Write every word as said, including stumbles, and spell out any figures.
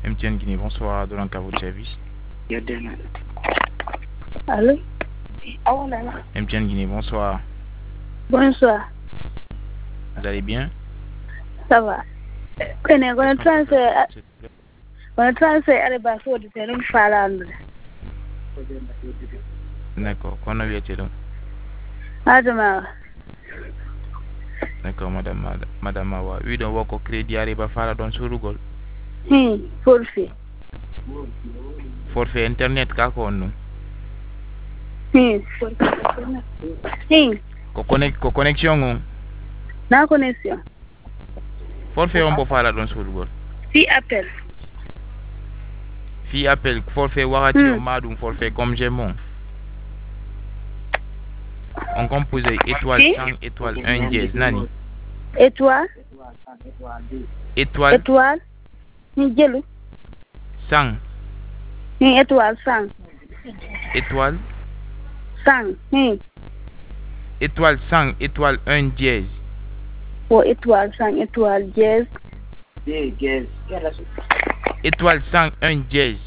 M T N Guinée, bonsoir, Dolank à votre service. Allô? M T N Guinée, bonsoir. Bonsoir. Vous allez bien? Ça va. On a transfert. On a transfert à la fois de terrain Falande. D'accord, qu'on a eu été donc. Adama. D'accord, madame, madame, madame Awa. Oui, donc, wako crédit arriba fala don surugol. Hmm, forfait. Forfait internet ka ko non. Hmm. Hmm. Ko connect ko connexion on. Na connexion. Forfait on bo fala don surugol. Si appel. Fi appel forfait warati Hmm. o madum forfait comme j'aime. On compose étoile Si? cent étoile un dièse nani. Étoile. Étoile Étoile. Ni jelu. cent Ni étoile cent. étoile cent. Hmm. étoile cent étoile un dièse. Pour étoile cent étoile dièse. Étoile cent un dièse.